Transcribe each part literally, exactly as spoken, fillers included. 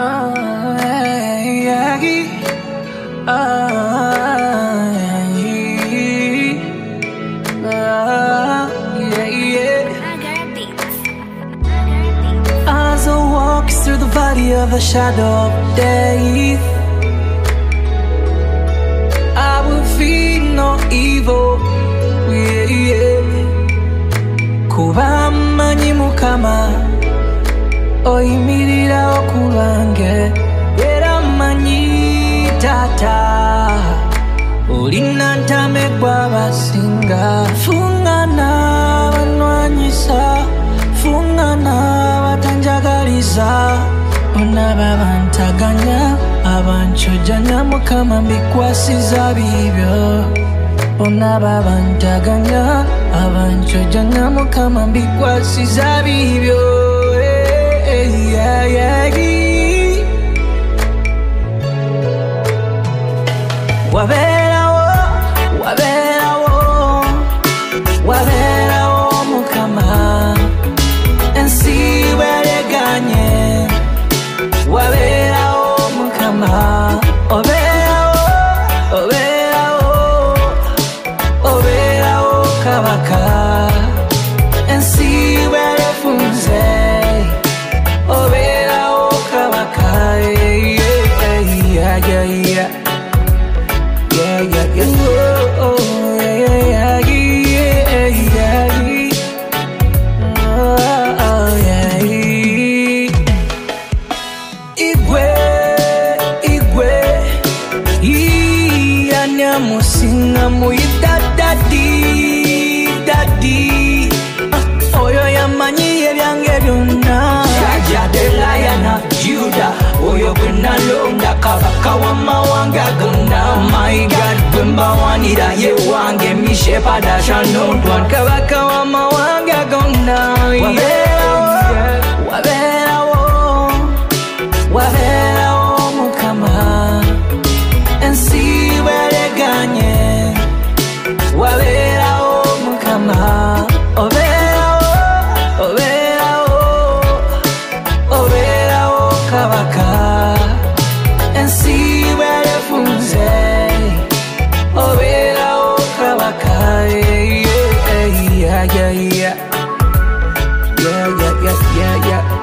As I walk through the valley of the shadow of death, I will fear no evil. Yeah, yeah. Kuba manyi Mukama oyimirira okulange, era manyi Tata olina ntame gw'abasinga. Fungana banwanyisa, fungana batanjagaliza, bonna babantaganya abancojanya. Mukama mbikwasiza bibyo, bonna babantaganya abancojanya. Mukama mbikwasiza bibyo. Yeah, yeah, yeah. Waberawo, waberawo, waberawo Mukama, ensi wereganye. Waberawo Mukama, oberawo, oberawo, oberawo Kabaka, ensi werefunze. Oberawo Kabaka, yeah, yeah, yeah, yeah, yeah, yeah, yeah, oh, oh, yeah, yeah, yeah, yeah, yeah, oh, oh, yeah. Igwe, Igwe, iya nyamusinga muyita daddy, daddy. Oyo yamanyi ebyange byonna. Jaja the Lion of Judah, oyo gwe nalonda, kabaka w'amawanga gonna. My God, gwe mbawanira ye wange, me shepherd I shall not want. Kabaka w'amawanga gonna. Waberawo, waberawo, waberawo Mukama, ensi wereganye. Waberawo Mukama, oberawo, oberawo, oberawo Kabaka, ensi werefunze. Oberawo Kabaka, yeah, yeah, yeah, yeah, yeah, yeah, yeah, yeah, yeah.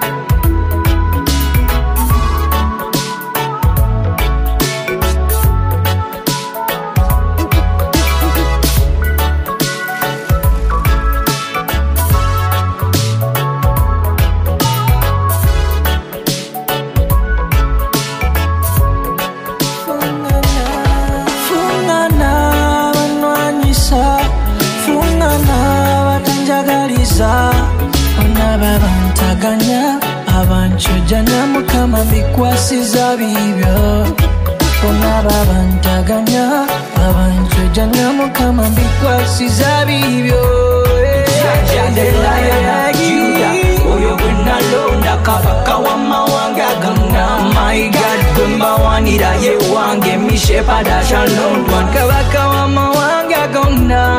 Bonna babantaganya abancojanya. Mukama mbikwasiza bibyo, bonna babantaganya abancojanya. Mukama mbikwasiza bibyo. Jaja the Lion of Judah, oyo gwe nalonda, kabaka w'amawanga gonna. My God, gwe mbawanira ye wange, me shepherd I shall not want. Kabaka w'amawanga gonna.